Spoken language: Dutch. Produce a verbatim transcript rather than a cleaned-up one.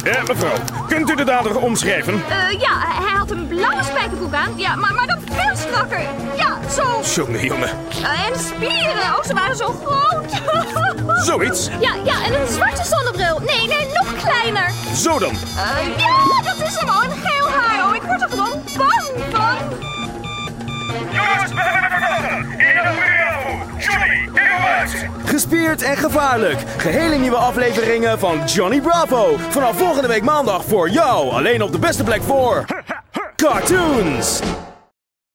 Eh, mevrouw, kunt u de dader omschrijven? Uh, ja, hij had een blauwe spijkerbroek aan. Ja, maar, maar dan veel strakker. Ja, zo. Jongen, jongen. Uh, en spieren, oh, ze waren zo groot. Zoiets? Ja, ja, en een zwarte zonnebril. Nee, nee, nog kleiner. Zo dan. Uh, ja, dat is hem al. Een geel haar. Oh, ik word er gewoon bang van. Jongens, we hebben een verdachte. In de Bravo. Johnny, ik kom uit. Gespierd en gevaarlijk. Gehele nieuwe afleveringen van Johnny Bravo. Vanaf volgende week maandag voor jou. Alleen op de beste plek voor cartoons.